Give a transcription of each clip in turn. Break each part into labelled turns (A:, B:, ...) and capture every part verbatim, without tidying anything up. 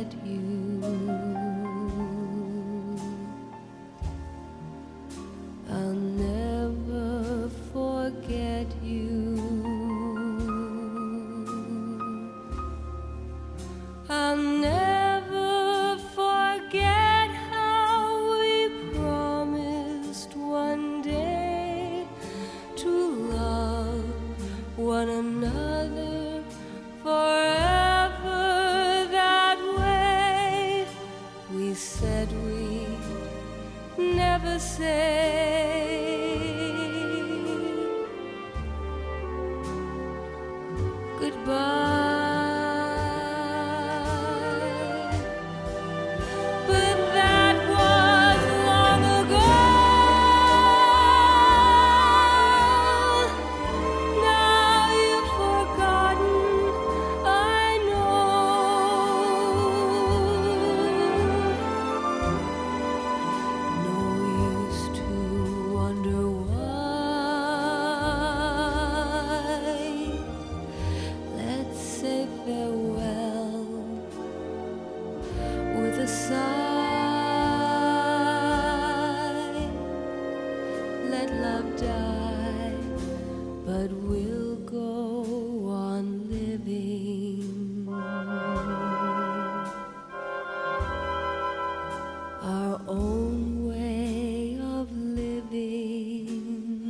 A: forget you. I'll never forget you. I'll never forget how we promised one day to love one another forever that way. We said we'd never say goodbye. Farewell with a sigh. Let love die, but we'll go on living our own way of living.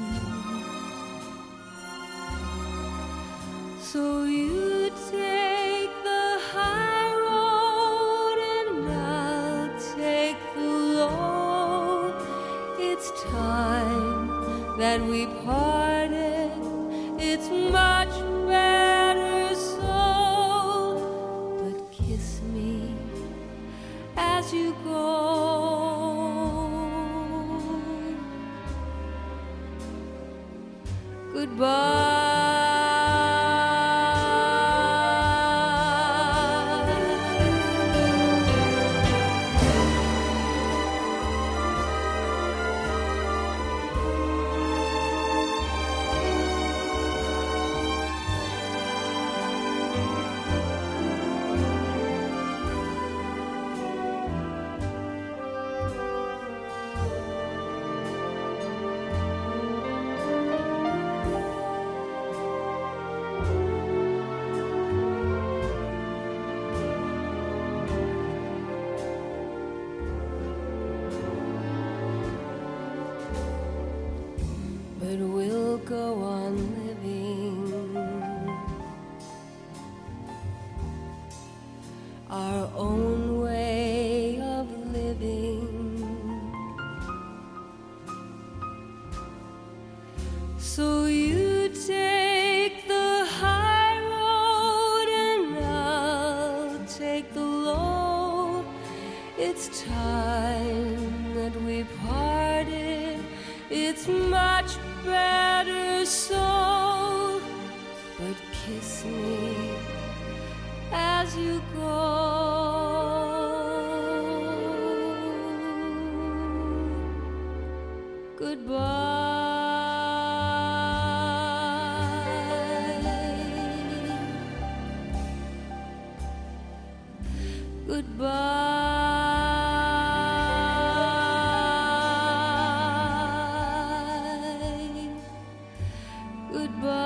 A: So you take the high road and I'll take the low. It's time that we parted. It's much better so. But kiss me as you go. Goodbye. But we'll go on living our own way of living. So you take the high road and I'll take the low. It's time that we parted. It's much better so. But kiss me as you go. Goodbye. Goodbye. Goodbye.